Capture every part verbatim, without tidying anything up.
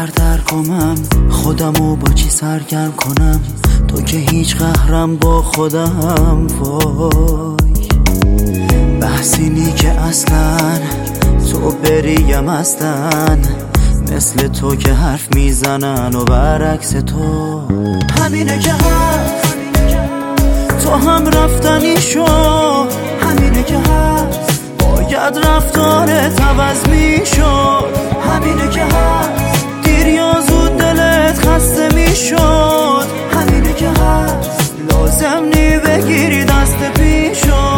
در در کنم خودمو با چی سرگرم کنم، تو که هیچ قهرم با خودم. وای بحثی نی که اصلا تو بریم هستن، مثل تو که حرف میزنن و برعکس تو همینه که هست، تو هم رفتنی شو. همینه که هست، باید رفتارت عوض میشد. همینه که هست، دیر یا زود دلت خسته میشد. همینه که هست، لازم نی بگیری دست پیشو.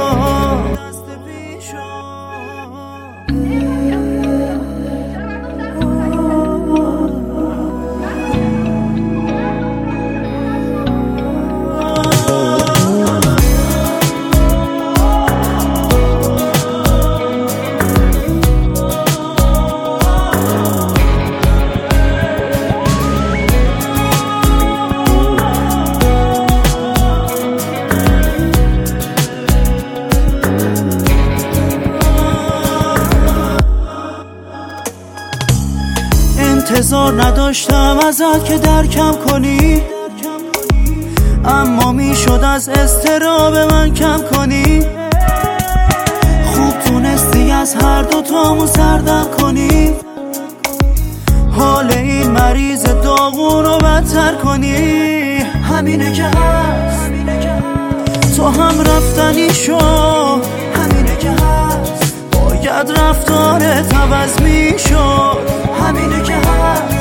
انتظار نداشتم ازت که درکم کنی، اما میشد از اضطراب من کم کنی. خوب تونستی از هر دو تامو سردم کنی، حال این مریض داغون رو بدتر کنی. همینه که هست، تو هم رفتنی شو. همینه که هست، باید رفتارت عوض میشد. همینه که هست،